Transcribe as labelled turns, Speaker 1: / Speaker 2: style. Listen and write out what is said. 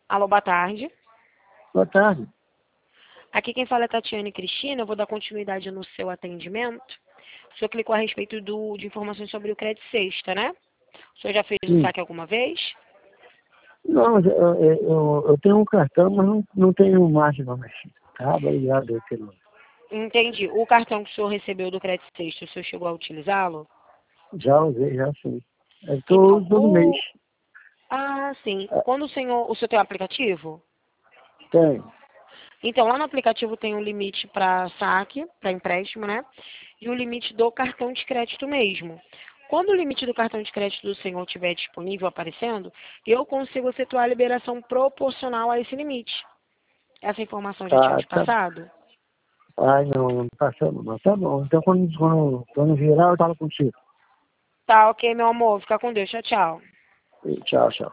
Speaker 1: Alô, boa tarde.
Speaker 2: Boa tarde.
Speaker 1: Aqui quem fala é Tatiane Cristina. Eu vou dar continuidade no seu atendimento. O senhor clicou a respeito de informações sobre o crédito sexta, né? O senhor já fez o
Speaker 2: Sim.
Speaker 1: saque alguma vez?
Speaker 2: Não, eu tenho um cartão, mas não tenho margem para mexer. Tá, obrigado.
Speaker 1: Entendi. O cartão que o senhor recebeu do crédito sexta, o senhor chegou a utilizá-lo?
Speaker 2: Já usei, já sim. Eu estou
Speaker 1: Então,
Speaker 2: usando mês.
Speaker 1: Ah, sim.
Speaker 2: Ah,
Speaker 1: Quando o senhor tem um aplicativo?
Speaker 2: tem.
Speaker 1: Então, lá no aplicativo tem um limite para saque, para empréstimo, né? E o limite do cartão de crédito mesmo. Quando o limite do cartão de crédito do senhor estiver disponível, aparecendo, eu consigo efetuar a liberação proporcional a esse limite. Essa informação já tinha
Speaker 2: Ah,
Speaker 1: te
Speaker 2: tá.
Speaker 1: passado?
Speaker 2: Ai, não passamos, não. Tá bom. Então, quando virar, eu falo contigo.
Speaker 1: Tá, ok, meu amor. Fica com Deus. Tchau, tchau.
Speaker 2: Tchau, tchau.